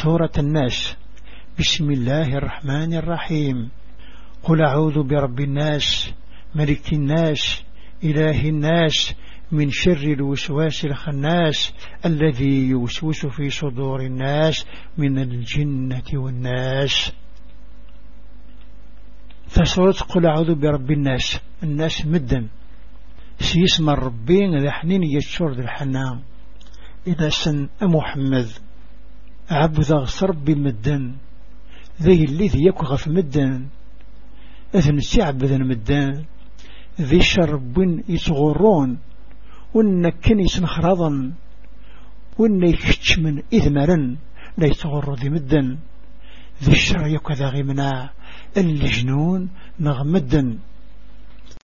سورة الناس. بسم الله الرحمن الرحيم. قل أعوذ برب الناس ملك الناس إله الناس من شر الوسواس الخناس الذي يوسوس في صدور الناس من الجنة والناس. فسورة قل أعوذ برب الناس. الناس مدن سيسمى الربين ذا حنين يتشور ذا الحنان إذا سن محمد عبد غصرب مدن ذي الذي يكغ في مدن أذن سيعب ذا مدن ذي شرب يصغرون وإن كان يسنخرضا وإن يكتش من إذمرا لا يصغر ذي مدن ذي الشر يكذا غمنا الجنون نغمدن